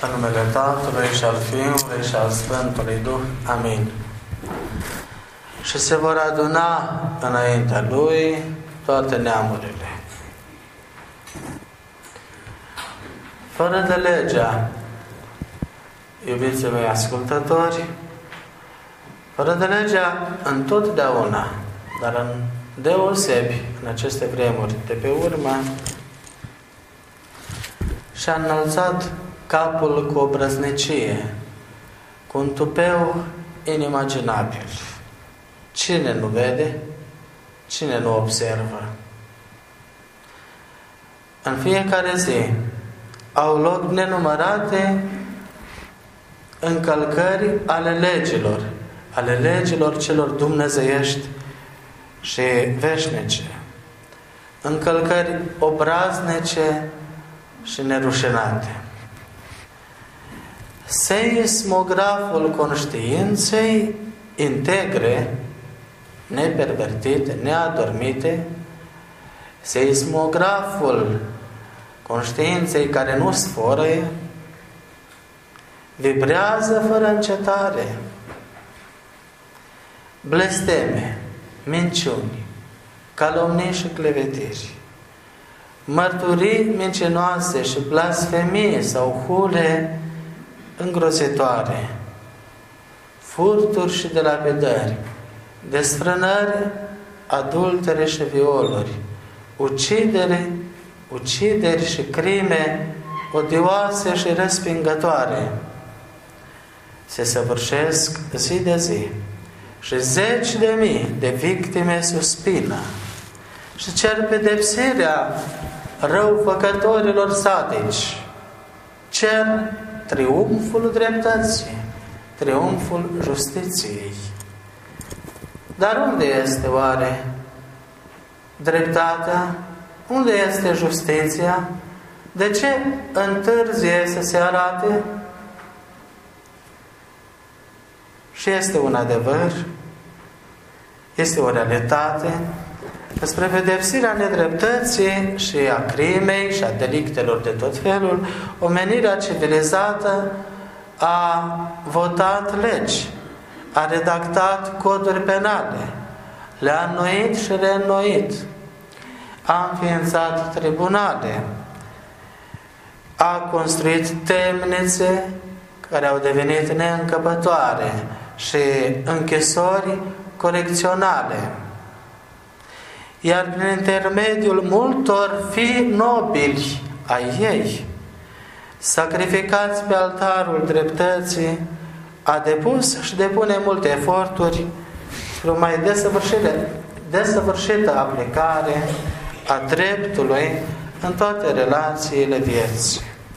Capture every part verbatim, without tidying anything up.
În numele Tatălui și al Fiului și al Sfântului Duh. Amin. Și se vor aduna înaintea Lui toate neamurile. Fără de legea, iubiții mei ascultători, fără de legea întotdeauna, dar în deosebi în aceste vremuri de pe urmă, și-a înălțat capul cu obrăznicie, cu un tupeu inimaginabil. Cine nu vede? Cine nu observă? În fiecare zi au loc nenumărate încălcări ale legilor, ale legilor celor dumnezeiești și veșnice. Încălcări obraznice și nerușinate. Seismograful conștiinței integre, nepervertite, neadormite, seismograful conștiinței care nu sfărăie, vibrează fără încetare. Blesteme, minciuni, calomnii și clevetiri, mărturii mincinoase și blasfemii sau hule îngrozitoare, furturi și delapidări, desfrânări, adultere și violuri, ucidere, ucideri și crime odioase și respingătoare se săvârșesc zi de zi și zeci de mii de victime suspină și cer pedepsirea răufăcătorilor sadici, cer triumful dreptății, triumful justiției. Dar unde este oare dreptatea? Unde este justiția? De ce întârzie să se arate? Și este un adevăr, este o realitate, despre pedepsirea nedreptății și a crimei și a delictelor de tot felul, omenirea civilizată a votat legi, a redactat coduri penale, le-a înnoit și reînnoit, a înființat tribunale, a construit temnițe care au devenit neîncăpătoare și închisori corecționale. Iar prin intermediul multor fii nobili ai ei, sacrificați pe altarul dreptății, a depus și depune multe eforturi spre o mai desăvârșită aplicare a dreptului în toate relațiile vieții.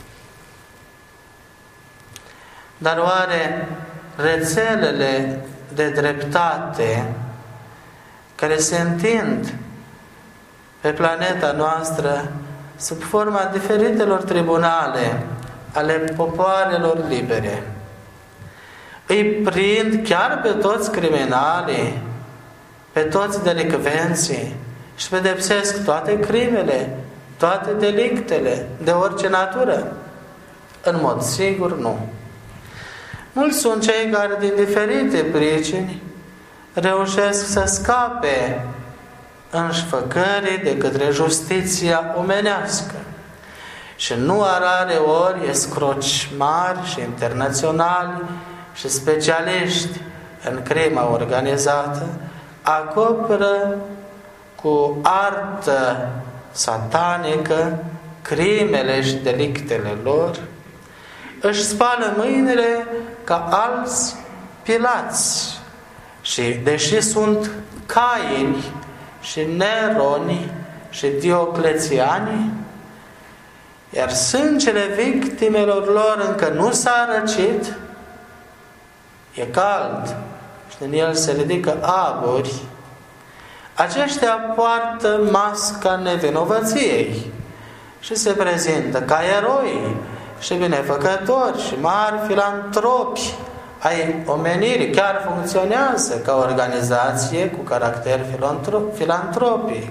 Dar oare rețelele de dreptate care se întind pe planeta noastră sub forma diferitelor tribunale ale popoarelor libere îi prind chiar pe toți criminalii, pe toți delicvenții și pedepsesc toate crimele, toate delictele de orice natură? În mod sigur nu. Mulți sunt cei care din diferite pricini reușesc să scape înșfăcării de către justiția omenească. Și nu a rare ori escroci mari și internaționali și specialiști în crima organizată acoperă cu artă satanică crimele și delictele lor, își spală mâinile ca alți Pilați și deși sunt Caini și Neroni și Dioclețiani, iar sângele victimelor lor încă nu s-a răcit, e cald și din el se ridică aburi, aceștia poartă masca nevinovăției și se prezintă ca eroi și binefăcători și mari filantropi ai omenirii, chiar funcționează ca organizație cu caracter filantropic.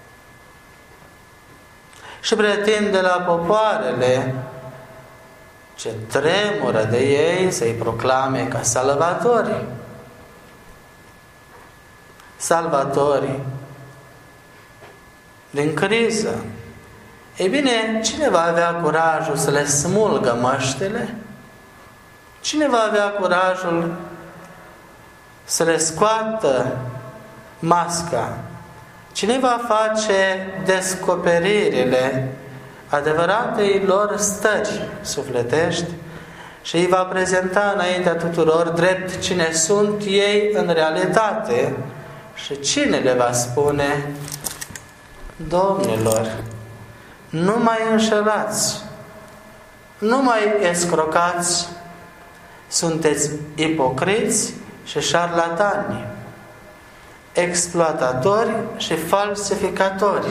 Și pretinde la popoarele ce tremură de ei să-i proclame ca salvatori. Salvatori din criză. Ei bine, cine va avea curajul să le smulgă măștile? Cine va avea curajul să le scoată masca? Cine va face descoperirile adevăratei lor stări sufletești și îi va prezenta înaintea tuturor drept cine sunt ei în realitate? Și cine le va spune: Domnilor, nu mai înșelați, nu mai escrocați, sunteți ipocriți și șarlatani, exploatatori și falsificatori.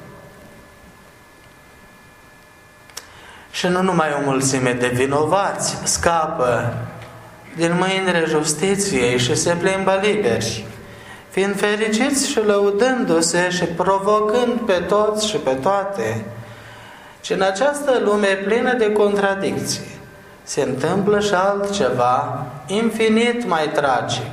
Și nu numai o mulțime de vinovați scapă din mâinile justiției și se plimbă liberi, fiind fericiți și lăudându-se și provocând pe toți și pe toate, ci în această lume plină de contradicții se întâmplă și altceva infinit mai tragic.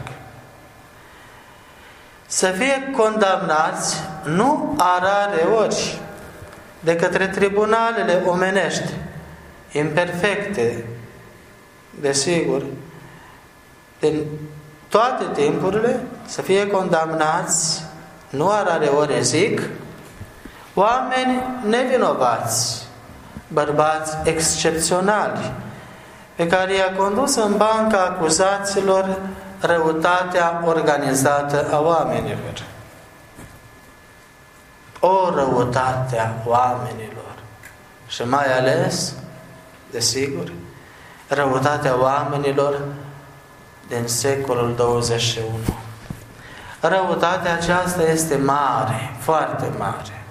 Să fie condamnați nu a rare ori de către tribunalele omenești, imperfecte, desigur, din toate timpurile, să fie condamnați, nu a rare ori zic, oameni nevinovați, bărbați excepționali, pe care i-a condus în banca acuzaților răutatea organizată a oamenilor. O răutate a oamenilor și mai ales, desigur, răutatea oamenilor din secolul douăzeci și unu. Răutatea aceasta este mare, foarte mare.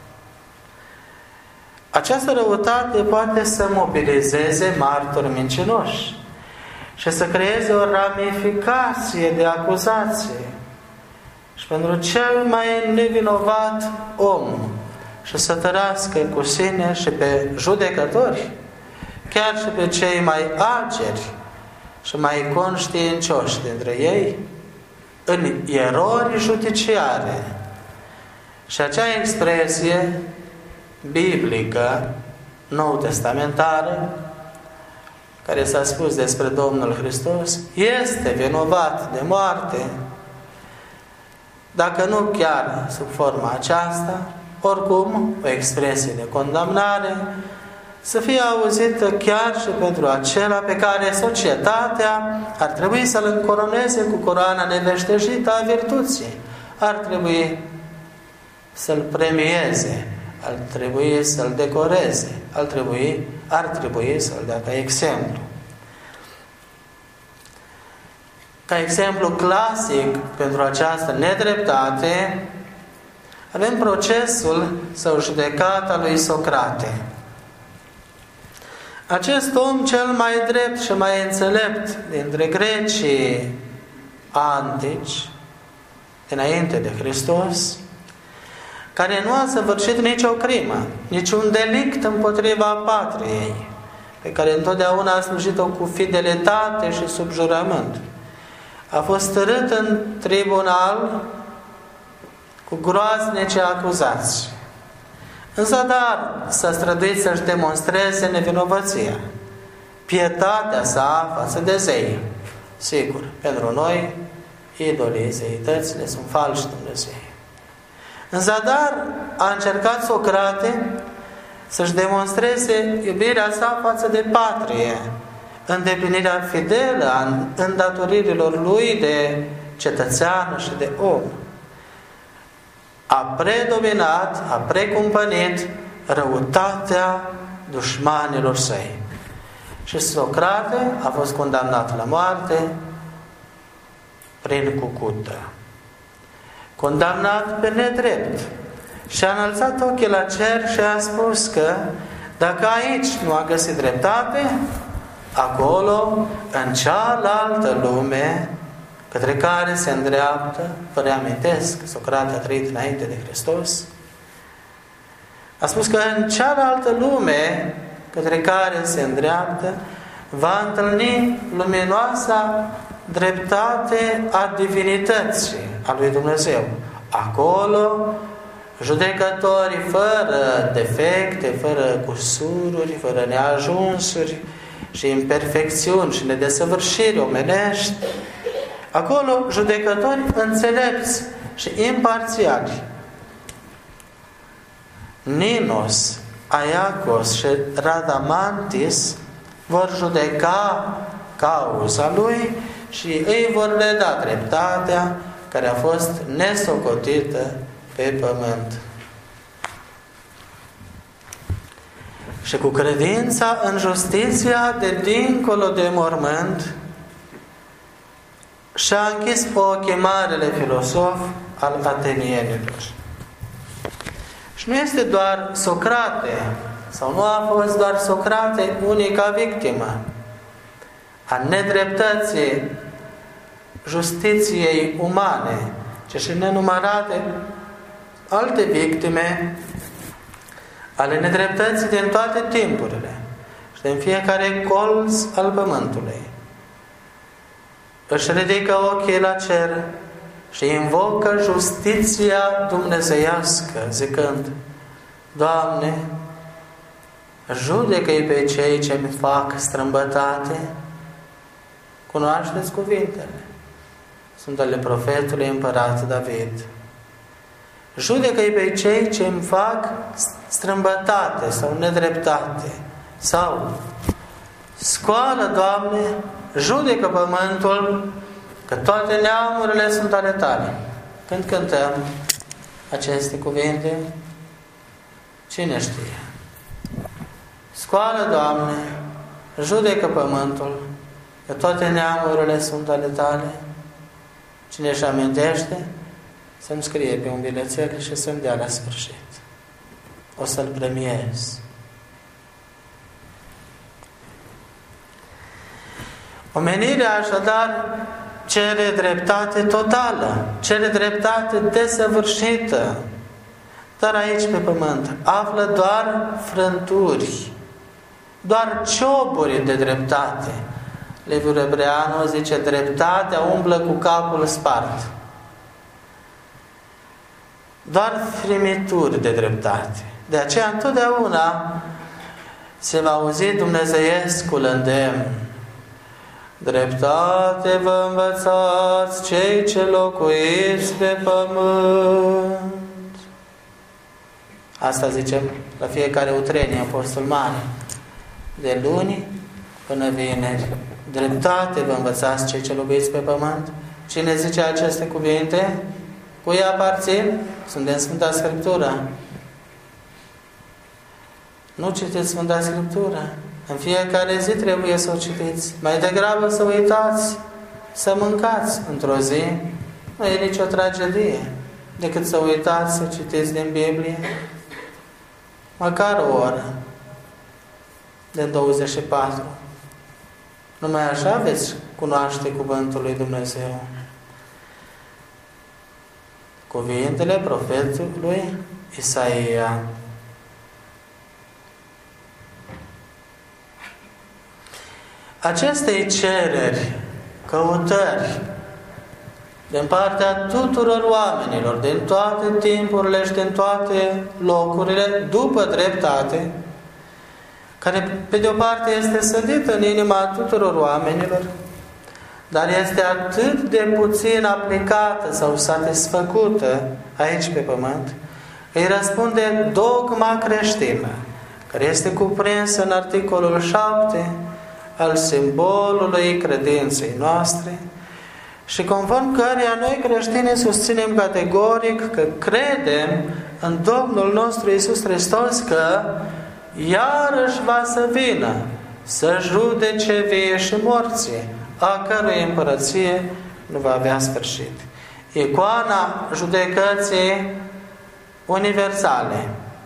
Această răutate poate să mobilizeze martori mincinoși și să creeze o ramificație de acuzație și pentru cel mai nevinovat om și să tărască cu sine și pe judecători, chiar și pe cei mai ageri și mai conștiincioși dintre ei, în erori judiciare. Și acea expresie biblică, nou-testamentară, care s-a spus despre Domnul Hristos, este vinovat de moarte, dacă nu chiar sub forma aceasta, oricum o expresie de condamnare, să fie auzită chiar și pentru acela pe care societatea ar trebui să-l încoroneze cu coroana neveștejită a virtuții, ar trebui să-l premieze, ar trebui să-l decoreze, ar trebui, ar trebui să-l dea ca exemplu. Ca exemplu clasic pentru această nedreptate, avem procesul sau judecata lui Socrate. Acest om cel mai drept și mai înțelept dintre grecii antici, înainte de Hristos, care nu a săvârșit nicio crimă, niciun delict împotriva patriei, pe care întotdeauna a slujit-o cu fidelitate și sub jurământ. A fost târât în tribunal cu groaznice acuzații. Însă, dar, s-a străduit să-și demonstreze nevinovăția, pietatea sa față de zei. Sigur, pentru noi, idolii, zeitățile sunt falși Dumnezei. Însă, dar, a încercat Socrate să-și demonstreze iubirea sa față de patrie, îndeplinirea fidelă a îndatoririlor lui de cetățean și de om. A predominat, a precumpănit răutatea dușmanilor săi. Și Socrate a fost condamnat la moarte prin cucută. Condamnat pe nedrept. Și a înălțat ochii la cer și a spus că dacă aici nu a găsit dreptate, acolo, în cealaltă lume, către care se îndreaptă, vă reamintesc, Socrate a trăit înainte de Hristos, a spus că în cealaltă lume, către care se îndreaptă, va întâlni luminoasa dreptate a divinității, a lui Dumnezeu. Acolo, judecătorii fără defecte, fără cusururi, fără neajunsuri și imperfecțiuni și nedesăvârșiri omenești, acolo judecători înțelepți și imparțiali. Ninos, Aiacos și Radamantis vor judeca cauza lui și îi vor reda dreptatea care a fost nesocotită pe pământ. Și cu credința în justiția de dincolo de mormânt și-a închis ochii marele filosof al atenienilor. Și nu este doar Socrate, sau nu a fost doar Socrate unica victimă a nedreptății justiției umane, ci și nenumărate alte victime ale nedreptății din toate timpurile și din fiecare colț al pământului. Își ridică ochii la cer și invocă justiția dumnezeiască, zicând: Doamne, judecă-i pe cei ce-mi fac strâmbătate. Cunoașteți cuvintele. Sunt ale profetului împărat David. Judecă-i pe cei ce îmi fac strâmbătate sau nedreptate. Sau scoală, Doamne, judecă pământul, că toate neamurile sunt ale Tale. Când cântăm aceste cuvinte, cine știe? Scoală, Doamne, judecă pământul, că toate neamurile sunt ale Tale. Cine își amintește, să-mi scrie pe un bilețel și să-mi dea la sfârșit. O să-l premiez. Omenirea așadar cere dreptate totală, cere dreptate desăvârșită, dar aici pe pământ află doar frânturi, doar cioburi de dreptate. Liviu Rebreanu zice: dreptatea umblă cu capul spart. Doar frimituri de dreptate. De aceea întotdeauna se va auzi dumnezeiescul îndemn: dreptate vă învățați cei ce locuiți pe pământ. Asta zicem la fiecare utrenie apostol mare, de luni până vineri. Dreptate vă învățați cei ce locuiți pe pământ. Cine zice aceste cuvinte? Cui aparțin? Sunt din Sfânta Scriptură. Nu citiți Sfânta Scriptură. În fiecare zi trebuie să o citiți. Mai degrabă să uitați, să mâncați într-o zi. Nu e nicio tragedie decât să uitați să citiți din Biblie măcar o oră de douăzeci și patru. Numai așa veți cunoaște cuvântul lui Dumnezeu. Cuvintele profetului Isaia. Acestei cereri, căutări din partea tuturor oamenilor, din toate timpurile și din toate locurile, după dreptate, care pe de o parte este sădită în inima tuturor oamenilor, dar este atât de puțin aplicată sau satisfăcută aici pe pământ, îi răspunde dogma creștină, care este cuprinsă în articolul șapte al simbolului credinței noastre și conform căreia noi creștinii susținem categoric că credem în Domnul nostru Iisus Hristos că iarăși va să vină să judece vii și morții, a cărui împărăție nu va avea sfârșit. Icoana judecății universale,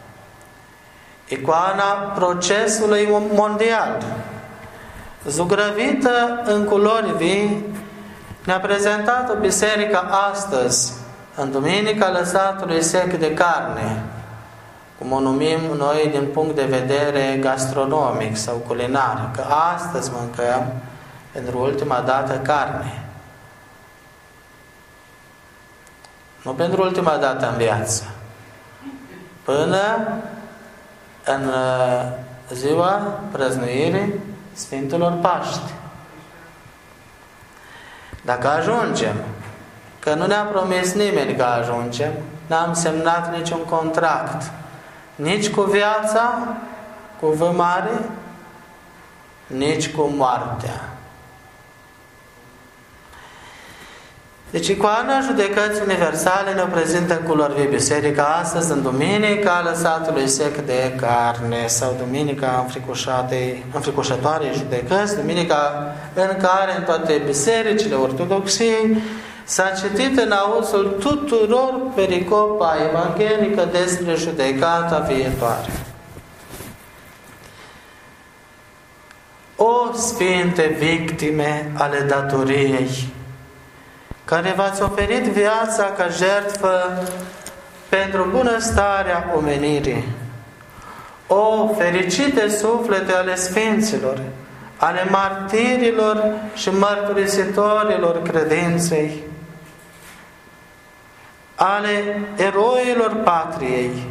icoana procesului mondial, zugrăvită în culori vii, ne-a prezentat-o Biserica astăzi, în Duminica Lăsatului Sec de Carne, cum o numim noi din punct de vedere gastronomic sau culinar, că astăzi mâncăm pentru ultima dată carne. Nu pentru ultima dată în viață. Până în ziua prăznuirii Sfintelor Paști. Dacă ajungem, că nu ne-a promis nimeni că ajungem, n-am semnat niciun contract, nici cu viața, cu V mare, nici cu moartea. Deci icoana Judecății Universale ne prezintă culori vii. Biserica astăzi, în Duminica Lăsatului Sec de Carne sau Duminica Înfricoșătoarei Judecăți, Duminica în care în toate bisericile Ortodoxiei s-a citit în auzul tuturor pericopa evanghelică despre judecata viitoare. O sfinte victime ale datoriei, care v-ați oferit viața ca jertfă pentru bunăstarea omenirii. O, fericite suflete ale sfinților, ale martirilor și mărturisitorilor credinței, ale eroilor patriei.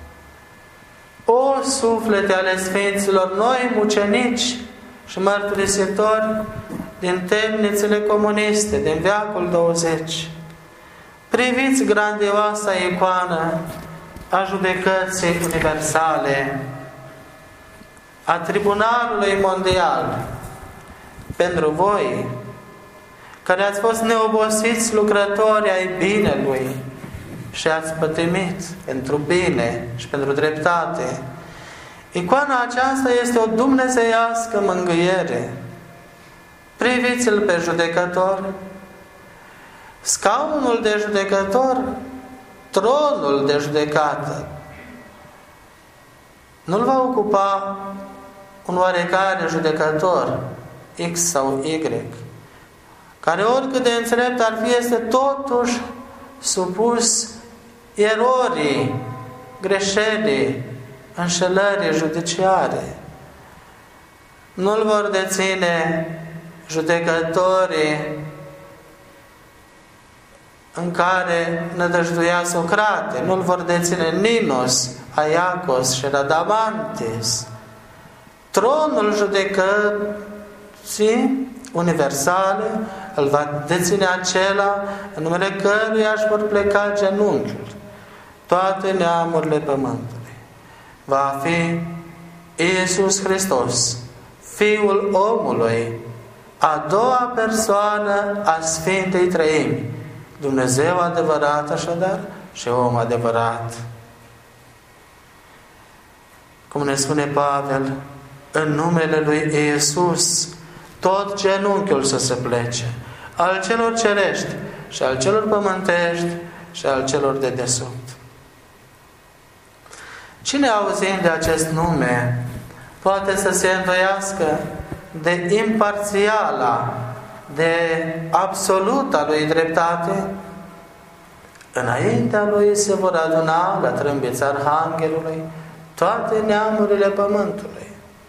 O, suflete ale sfinților, noi mucenici și mărturisitori din temnițele comuniste, din veacul douăzeci. Priviți grandioasa icoană a Judecății Universale, a Tribunalului Mondial, pentru voi, care ați fost neobosiți lucrători ai binelui și ați pătimit pentru bine și pentru dreptate. Icoana aceasta este o dumnezeiască mângâiere. Priviți-l pe judecător, scaunul de judecător, tronul de judecată. Nu-l va ocupa un oarecare judecător, X sau Y, care oricât de înțelept ar fi, este totuși supus erorii, greșelii, înșelării judiciare. Nu-l vor deține judecătorii în care nădăjduia Socrate, nu-l vor deține Ninos, Aiacos și Radamantis. Tronul judecății universale îl va deține acela în numele căruia își vor pleca genunchiul toate neamurile pământului. Va fi Iisus Hristos, Fiul omului, a doua persoană a Sfintei Treimi, Dumnezeu adevărat așadar și om adevărat. Cum ne spune Pavel, în numele lui Iisus, tot genunchiul să se plece, al celor cerești și al celor pământești și al celor de desubt. Cine auzind de acest nume poate să se îndoiască de imparțiala, de absoluta lui dreptate? Înaintea lui se vor aduna la trâmbița Arhanghelului toate neamurile pământului.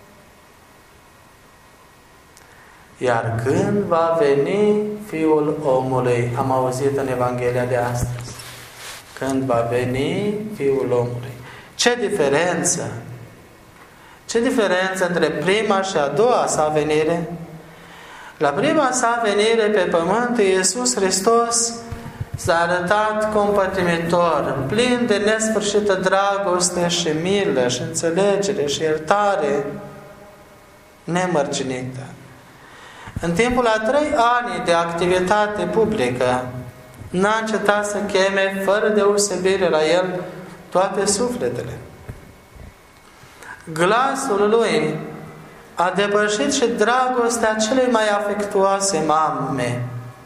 Iar când va veni Fiul omului, am auzit în Evanghelia de astăzi, când va veni Fiul omului. Ce diferență! Ce diferență între prima și a doua sa venire? La prima sa venire pe pământ, Iisus Hristos s-a arătat compătimitor, plin de nesfârșită dragoste și milă și înțelegere și iertare nemărginită. În timpul a trei ani de activitate publică, n-a încetat să cheme fără deosebire la el toate sufletele. Glasul lui a depășit și dragostea celei mai afectuoase mame.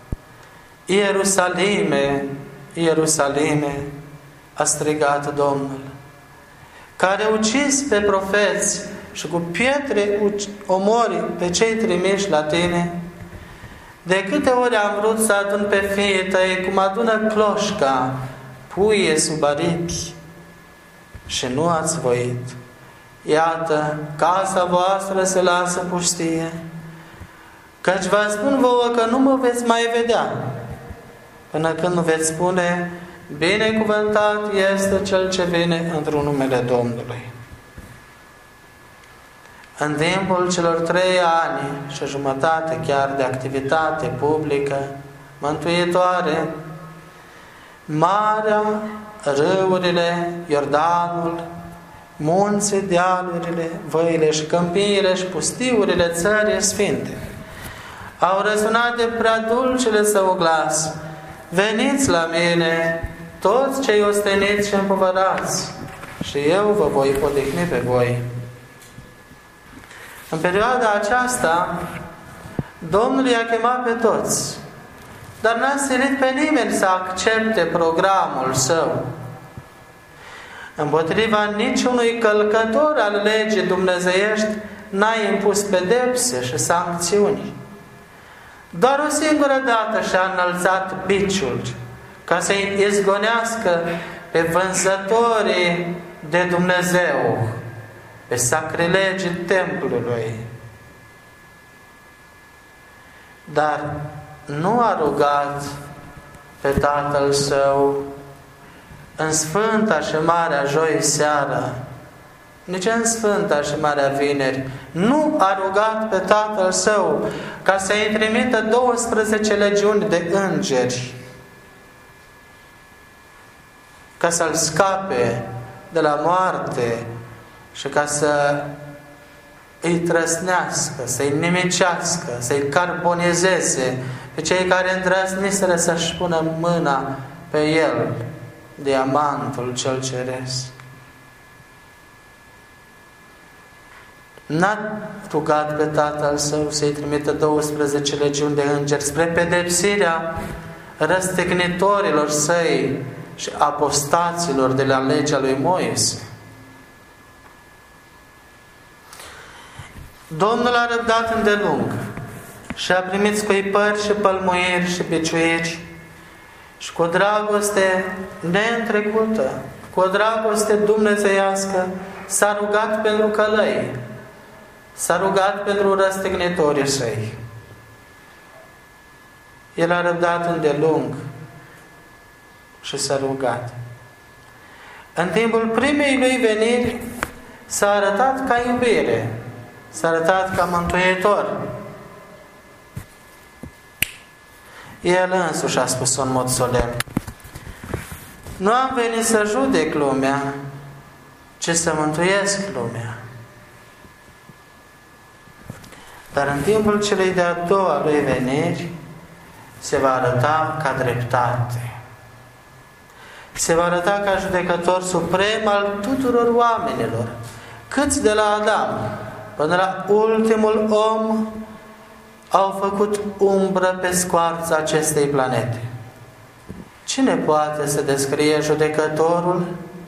Ierusalime, Ierusalime, a strigat Domnul, care ucis pe profeți și cu pietre omori pe cei trimiși la tine. De câte ori am vrut să adun pe fiii tăi, cum adună cloșca puie sub aripi, și nu ați voit. Iată, casa voastră se lasă pustie, căci vă spun vouă că nu mă veți mai vedea, până când nu veți spune, binecuvântat este Cel ce vine într-un numele Domnului. În timpul celor trei ani și jumătate chiar de activitate publică, mântuitoare, marea, râurile, Iordanul, munții, dealurile, văile și câmpiile și pustiurile țării sfinte au răsunat de prea dulcele său glas: veniți la mine, toți cei osteniți și împovărați, și eu vă voi podihni pe voi. În perioada aceasta, Domnul i-a chemat pe toți, dar n-a silit pe nimeni să accepte programul său. Împotriva niciunui călcător al legii dumnezeiești n-a impus pedepse și sancțiuni. Doar o singură dată și-a înălțat biciul ca să-i izgonească pe vânzătorii de Dumnezeu, pe sacrilegii templului. Dar nu a rugat pe Tatăl Său în Sfânta și Marea Joi seara, nici în Sfânta și Marea Vineri. Nu a rugat pe Tatăl Său ca să-i trimită douăsprezece legiuni de îngeri, ca să-l scape de la moarte și ca să îi trăsnească, să-i nimicească, să-i carbonizeze pe cei care îndrăzniseră să-și pună mâna pe el, diamantul cel ceresc. N-a rugat pe Tatăl Său să-i trimită douăsprezece legiuni de îngeri spre pedepsirea răstignitorilor săi și apostaților de la legea lui Moise. Domnul a răbdat îndelung și a primit scuipări și pălmuieri și biciuiri și cu o dragoste neîntrecută, cu o dragoste dumnezeiască, s-a rugat pentru călăi, s-a rugat pentru răstignitorii săi. El a răbdat îndelung și s-a rugat. În timpul primei lui veniri s-a arătat ca iubire, s-a arătat ca mântuitor. El însuși a spus în mod solemn: nu am venit să judec lumea, ci să mântuiesc lumea. Dar în timpul celei de-a doua lui veniri se va arăta ca dreptate. Se va arăta ca judecător suprem al tuturor oamenilor, câți de la Adam până la ultimul om au făcut umbră pe scoarța acestei planete. Cine poate să descrie judecătorul?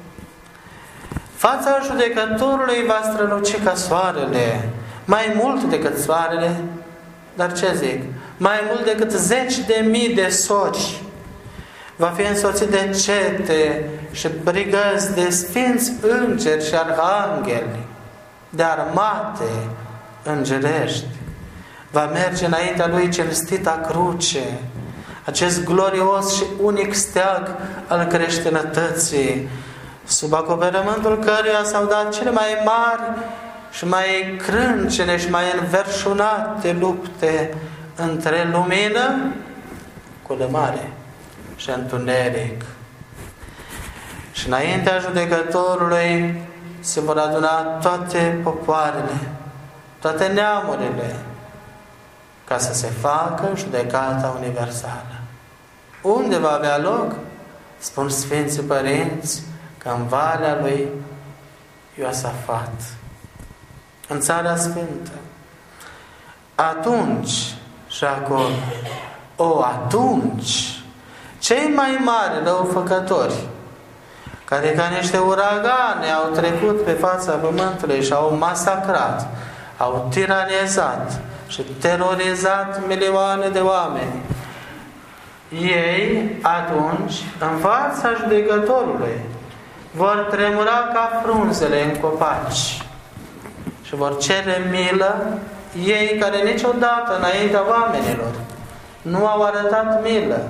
Fața judecătorului va străluci ca soarele, mai mult decât soarele, dar ce zic? Mai mult decât zeci de mii de sori. Va fi însoțit de cete și brigăzi de sfinți îngeri și arhangheli, de armate îngerești. Va merge înaintea lui cinstita cruce, acest glorios și unic steag al creștinătății, sub acoperământul căruia s-au dat cele mai mari și mai crâncene și mai înverșunate lupte între lumină cu lămare și întuneric. Și înaintea judecătorului se vor aduna toate popoarele, toate neamurile, ca să se facă judecata universală. Unde va avea loc? Spun Sfinții Părinți că în Valea lui Iosafat, în Țara Sfântă. Atunci și acolo, o, atunci, cei mai mari răufăcători, care ca niște uragane au trecut pe fața pământului și au masacrat, au tiranizat și terorizat milioane de oameni, ei, atunci, în fața judecătorului, vor tremura ca frunzele în copaci și vor cere milă ei care niciodată înaintea oamenilor nu au arătat milă.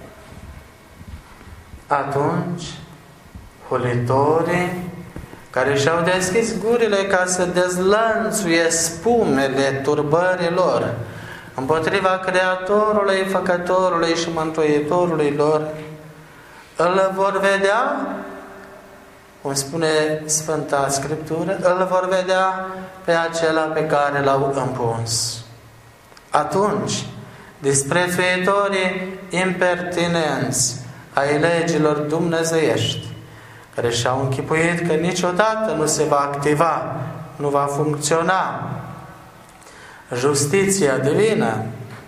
Atunci, hulitorii care și-au deschis gurile ca să dezlănțuie spumele turbărilor împotriva Creatorului, Făcătorului și Mântuitorului lor, îl vor vedea, cum spune Sfânta Scriptură, îl vor vedea pe acela pe care l-au împuns. Atunci, disprețuitorii impertinenți ai legilor dumnezeiești, care și-au închipuit că niciodată nu se va activa, nu va funcționa justiția divină,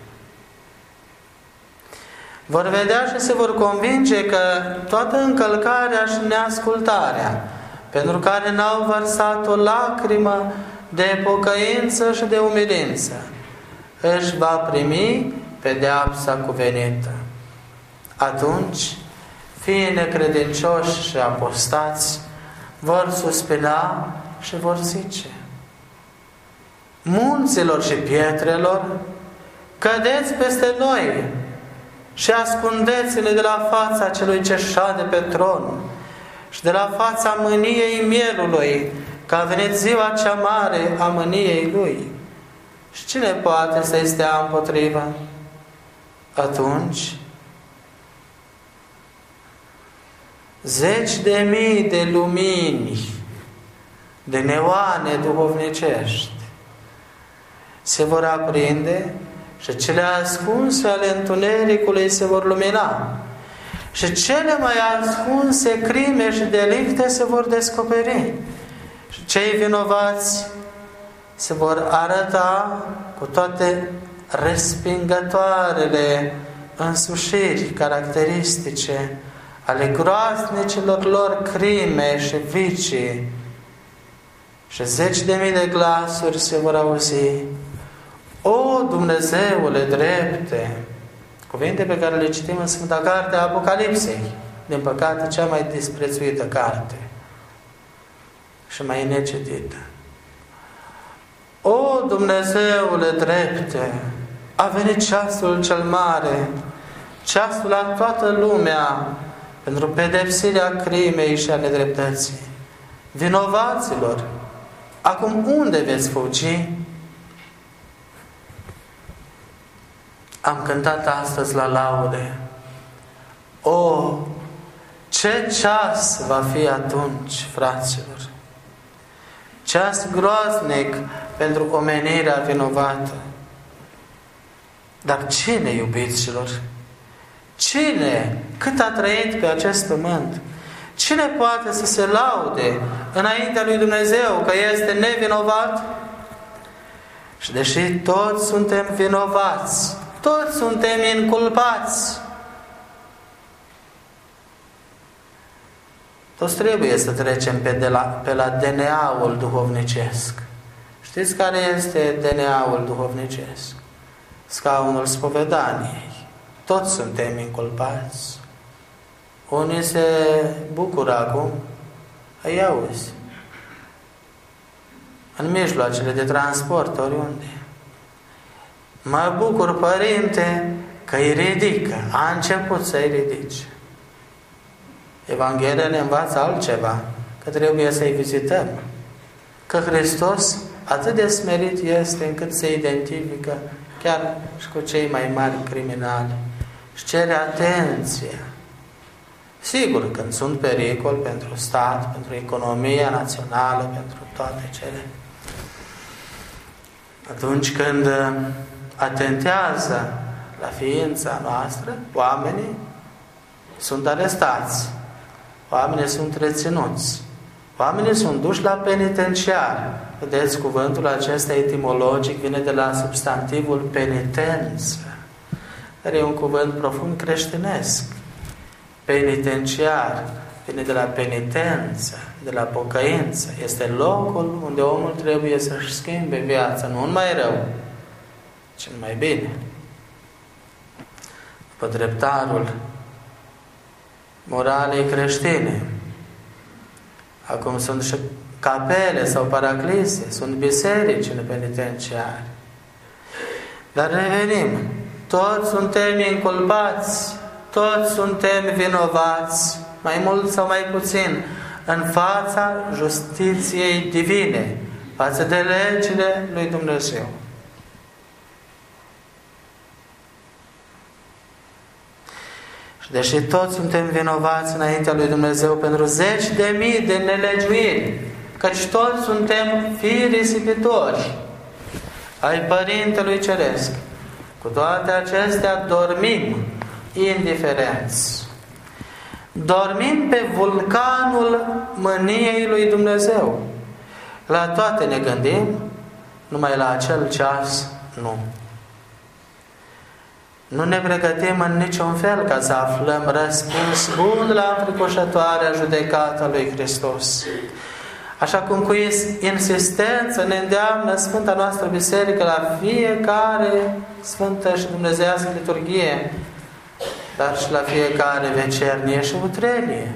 vor vedea și se vor convinge că toată încălcarea și neascultarea, pentru care n-au vărsat o lacrimă de pocăință și de umilință, își va primi pedeapsa cuvenită. Atunci, fiii necredincioși și apostați vor suspina și vor zice: munților și pietrelor, cădeți peste noi și ascundeți-ne de la fața celui ce șade pe tron și de la fața mâniei mielului, că a venit ziua cea mare a mâniei lui. Și cine poate să-i stea împotriva? Atunci, zeci de mii de lumini, de neoane duhovnicești se vor aprinde și cele ascunse ale întunericului se vor lumina și cele mai ascunse crime și delicte se vor descoperi și cei vinovați se vor arăta cu toate respingătoarele însușiri caracteristice ale groaznicilor lor crime și vicii, și zeci de mii de glasuri se vor auzi: o, Dumnezeule drepte! Cuvinte pe care le citim în Sfânta Carte a Apocalipsei, din păcate cea mai disprețuită carte și mai necitită. O, Dumnezeule drepte! A venit ceasul cel mare, ceasul la toată lumea, pentru pedepsirea crimei și a nedreptății. Vinovaților, acum unde veți fugi? Am cântat astăzi la laude: o, ce ceas va fi atunci, fraților! Ceas groaznic pentru omenirea vinovată. Dar cine, iubiților? Cine, cât a trăit pe acest pământ, cine poate să se laude înaintea lui Dumnezeu că este nevinovat? Și deși toți suntem vinovați, toți suntem inculpați, toți trebuie să trecem pe, de la, pe la D N A-ul duhovnicesc. Știți care este D N A-ul duhovnicesc? Scaunul spovedaniei. Toți suntem inculpați. Unii se bucură acum, îi auzi, în mijloacele de transport, oriunde. Mă bucur, Părinte, că îi ridică. A început să-i ridice. Evanghelia ne învață altceva, că trebuie să-i vizităm. Că Hristos atât de smerit este încât se identifică chiar și cu cei mai mari criminali. Și cere atenție. Sigur, când sunt pericol pentru stat, pentru economia națională, pentru toate cele. Atunci când atentează la ființa noastră, oamenii sunt arestați, oamenii sunt reținuți, oamenii sunt duși la penitenciar. Vedeți, cuvântul acesta etimologic vine de la substantivul penitență, care e un cuvânt profund creștinesc. Penitenciar vine de la penitență, de la pocăință. Este locul unde omul trebuie să-și schimbe viața, nu în mai rău, ci în mai bine. După dreptarul moralei creștine, Acum sunt și capele sau paraclise, sunt biserici în penitenciare. Dar revenim, toți suntem inculpați, toți suntem vinovați, mai mult sau mai puțin, în fața justiției divine, față de legile lui Dumnezeu. Și deși toți suntem vinovați înaintea lui Dumnezeu pentru zeci de mii de nelegiuiri, căci toți suntem fii risipitori ai Părintelui Ceresc, cu toate acestea dormim indiferenți. Dormim pe vulcanul mâniei lui Dumnezeu. La toate ne gândim, numai la acel ceas nu. Nu ne pregătim în niciun fel ca să aflăm răspuns bun la înfricoșătoarea judecată a lui Hristos. Așa cum cu insistență ne îndeamnă Sfânta noastră Biserică la fiecare Sfântă și Dumnezeiască liturghie, dar și la fiecare vecernie și utrenie.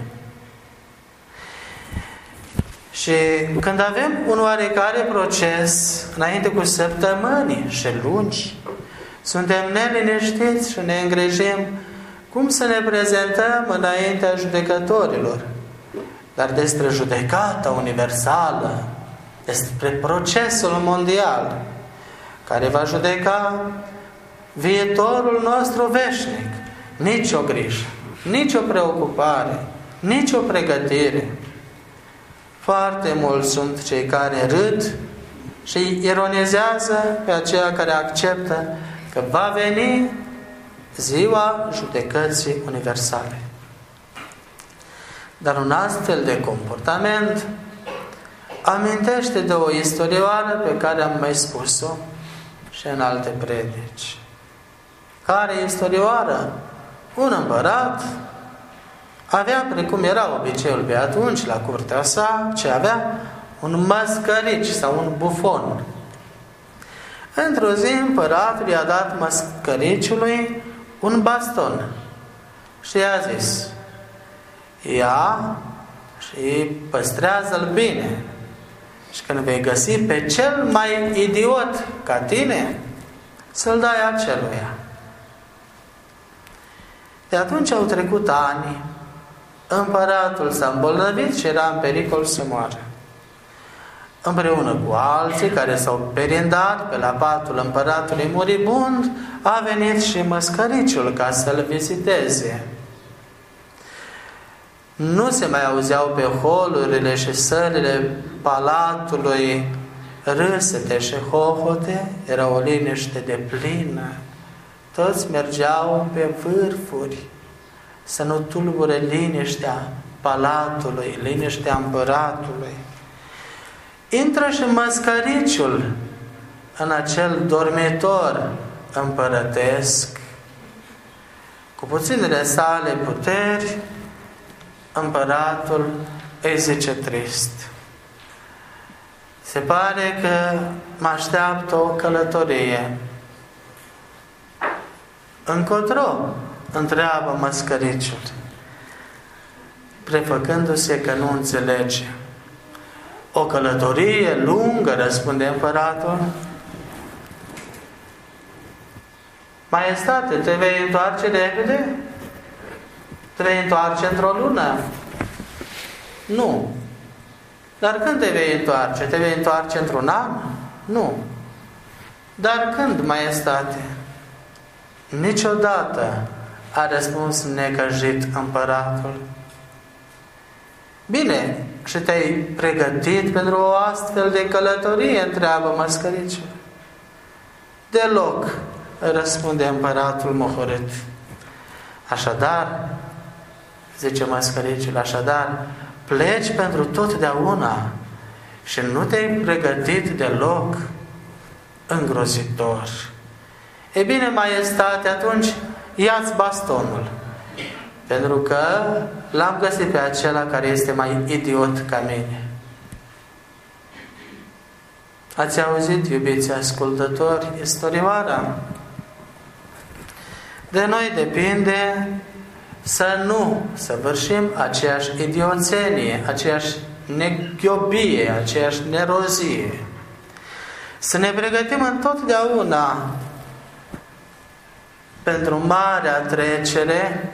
Și când avem un oarecare proces, înainte cu săptămâni și lungi, suntem neliniștiți și ne îngrijim cum să ne prezentăm înaintea judecătorilor. Dar despre judecata universală, despre procesul mondial, care va judeca viitorul nostru veșnic, nici o grijă, nici o preocupare, nici o pregătire. Foarte mulți sunt cei care râd și ironizează pe aceia care acceptă că va veni ziua judecății universale. Dar un astfel de comportament amintește de o istorioară pe care am mai spus-o și în alte predici. Care istorioară? Un împărat avea, precum era obiceiul pe atunci, la curtea sa, ce avea? Un măscărici sau un bufon. Într-o zi, împăratul i-a dat măscăriciului un baston și i-a zis: ia și păstrează-l bine. Și când vei găsi pe cel mai idiot ca tine, să-l dai aceluia. De atunci au trecut ani, împăratul s-a îmbolnăvit și era în pericol să moară. Împreună cu alții care s-au perindat pe la patul împăratului moribund, a venit și măscăriciul ca să-l viziteze. Nu se mai auzeau pe holurile și sălile palatului râsete și hohote, era o liniște deplină. Toți mergeau pe vârfuri să nu tulbure liniștea palatului, liniștea împăratului. Intră și măscăriciul în acel dormitor împărătesc. Cu puținele sale puteri, împăratul îi zice trist: se pare că mă așteaptă o călătorie. Încotro? Întreabă măscăriciul, prefăcându-se că nu înțelege. O călătorie lungă, răspunde împăratul. Maestate, te vei întoarce repede? Te vei întoarce într-o lună? Nu. Dar când te vei întoarce? Te vei întoarce într-un an? Nu. Dar când, maestate? Niciodată, a răspuns necăjit împăratul. Bine, și te-ai pregătit pentru o astfel de călătorie? Întreabă măscăriciul. Deloc, răspunde împăratul mohorât. Așadar, zice măscăriciul, așadar, pleci pentru totdeauna și nu te-ai pregătit deloc? Îngrozitor. E bine, maestate, atunci ia-ți bastonul, pentru că l-am găsit pe acela care este mai idiot ca mine. Ați auzit, iubiți ascultători, istorioara? De noi depinde să nu săvârșim aceeași idioțenie, aceeași neghiobie, aceeași nerozie. Să ne pregătim întotdeauna pentru marea trecere,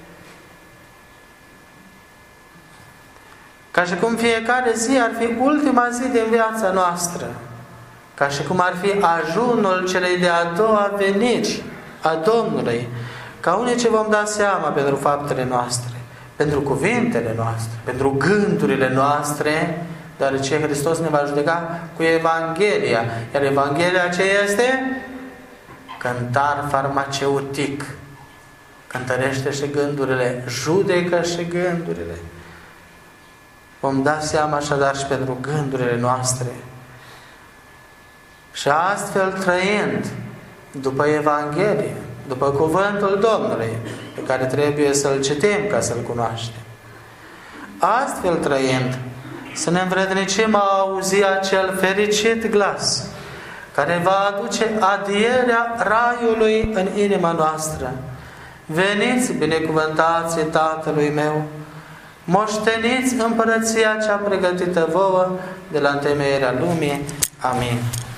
ca și cum fiecare zi ar fi ultima zi din viața noastră, ca și cum ar fi ajunul celei de-a doua veniri a Domnului, ca unii ce vom da seama pentru faptele noastre, pentru cuvintele noastre, pentru gândurile noastre, deoarece Hristos ne va judeca cu Evanghelia. Iar Evanghelia ce este? Cântar farmaceutic. Cântărește și gândurile, judecă și gândurile. Vom da seama așadar și pentru gândurile noastre. Și astfel trăind după Evanghelie, după cuvântul Domnului, pe care trebuie să-l citim ca să-l cunoaștem. Astfel trăind, să ne învrednicim a auzi acel fericit glas, care va aduce adierea Raiului în inima noastră. Veniți, binecuvântați Tatălui meu, moșteniți împărăția cea pregătită vouă de la întemeierea lumii. Amin.